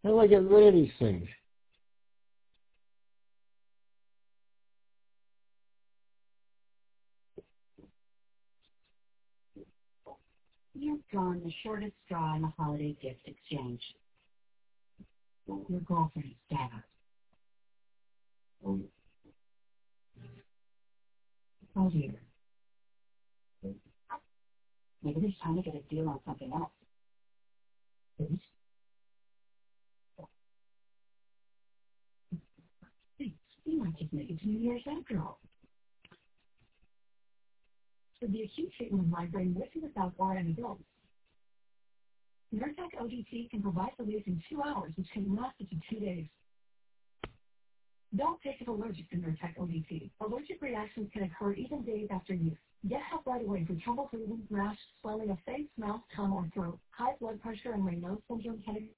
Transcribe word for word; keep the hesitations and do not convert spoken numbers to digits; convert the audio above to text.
How do I get rid of these things? You've drawn the shortest straw in the holiday gift exchange. Your girlfriend's dad. Oh dear. Maybe there's time to get a deal on something else. Please? Thanks. We might just make it to New Year's after all. For the acute treatment of migraine with or without aura and adults, Nurtec O D T can provide relief in two hours, which can last up to two days. Don't take it allergic to Nurtec O D T. Allergic reactions can occur even days after use. Get help right away for trouble breathing, rash, swelling of face, mouth, tongue, or throat. High blood pressure and Raynaud's syndrome can